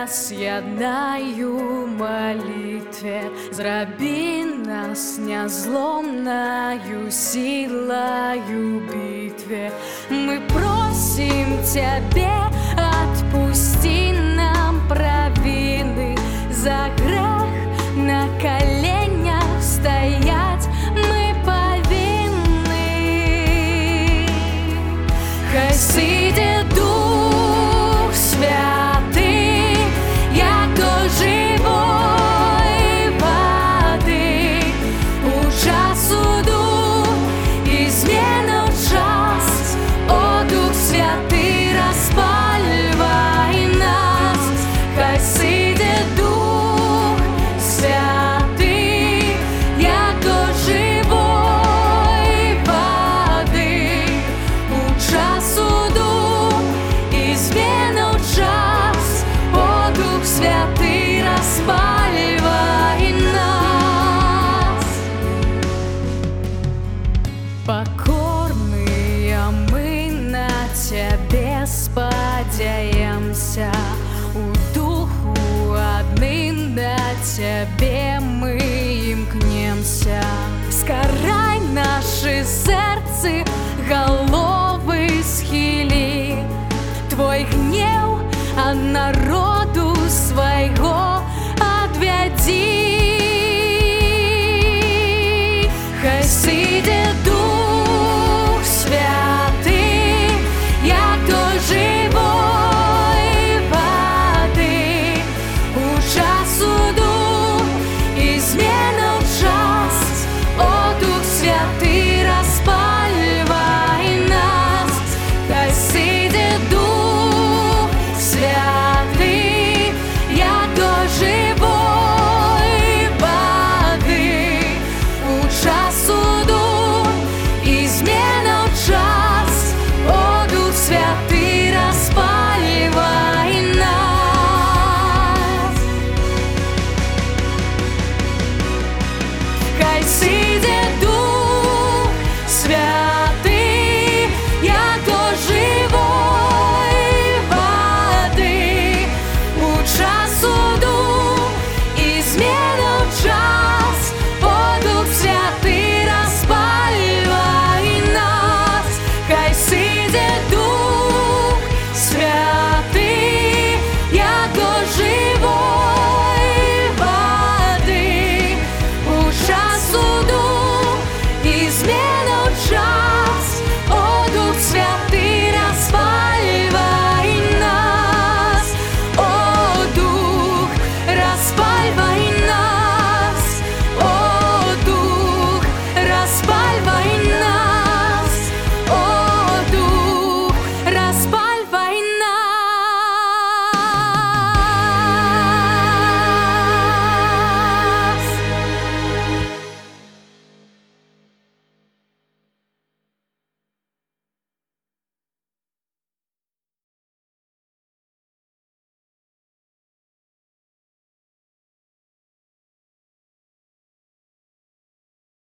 з'єднаю молитве, зроби нас незломною силою битве. Мы просим Тебя, отпусти нам провины, за грех на коленях стоять мы повинны. Хай сидит Дух Святый, яко живой воды, у часу дух изменил час. О, Дух Святый, распаливай нас. Хай сидит Дух Святый, яко живой воды, у часу дух изменил час. О, Дух Святый, распаливай нас. Покорные мы на Тебе сподяемся, у Духу одним на Тебе мы имкнемся. Скарай наши сердце